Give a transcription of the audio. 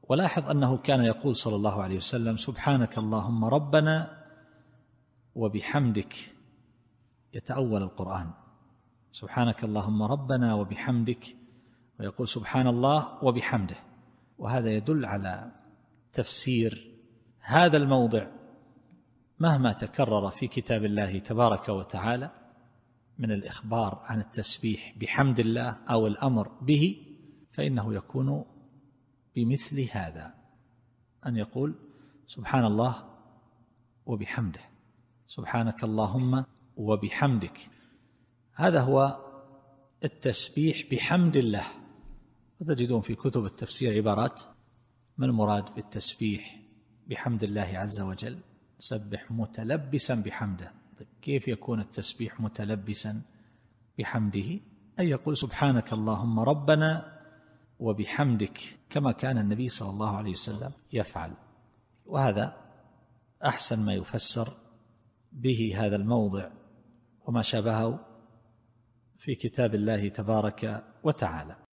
ولاحظ أنه كان يقول صلى الله عليه وسلم: سبحانك اللهم ربنا وبحمدك، يتأول القرآن، سبحانك اللهم ربنا وبحمدك، ويقول سبحان الله وبحمده. وهذا يدل على تفسير هذا الموضع مهما تكرر في كتاب الله تبارك وتعالى من الإخبار عن التسبيح بحمد الله أو الأمر به، فإنه يكون بمثل هذا، أن يقول سبحان الله وبحمده، سبحانك اللهم وبحمدك. هذا هو التسبيح بحمد الله. وتجدون في كتب التفسير عبارات: ما المراد بالتسبيح بحمد الله عز وجل؟ سبح متلبسا بحمده. كيف يكون التسبيح متلبسا بحمده؟ أن يقول سبحانك اللهم ربنا وبحمدك، كما كان النبي صلى الله عليه وسلم يفعل. وهذا أحسن ما يفسر به هذا الموضع وما شابهه في كتاب الله تبارك وتعالى.